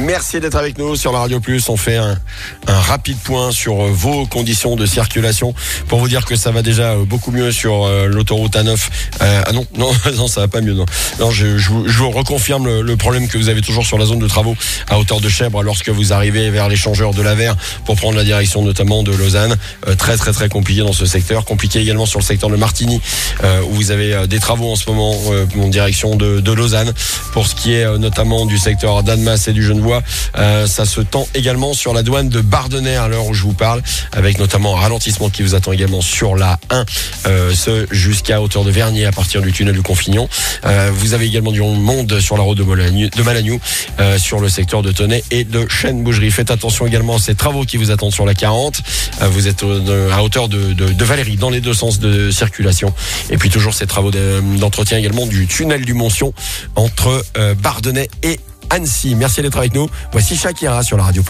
Merci d'être avec nous sur la Radio Plus. On fait un rapide point sur vos conditions de circulation pour vous dire que ça va déjà beaucoup mieux sur l'autoroute A9. Non, ça va pas mieux. Non, je vous reconfirme le problème que vous avez toujours sur la zone de travaux à hauteur de Chèvre lorsque vous arrivez vers l'échangeur de l'Avers pour prendre la direction notamment de Lausanne. Très compliqué dans ce secteur. Compliqué également sur le secteur de Martigny où vous avez des travaux en ce moment en direction de Lausanne. Pour ce qui est notamment du secteur d'Annemasse et du Genevois, ça se tend également sur la douane de Bardonnay à l'heure où je vous parle, avec notamment un ralentissement qui vous attend également sur la 1, ce jusqu'à hauteur de Vernier à partir du tunnel du Confignon. Vous avez également du monde sur la route de Malagnou, sur le secteur de Tenay et de Chêne-Bougerie. Faites attention également à ces travaux qui vous attendent sur la 40. Vous êtes à hauteur de Valérie dans les deux sens de circulation. Et puis toujours ces travaux d'entretien également du tunnel du Montsion entre Bardonnay et Annecy. Merci d'être avec nous. Voici Shakira sur la Radio.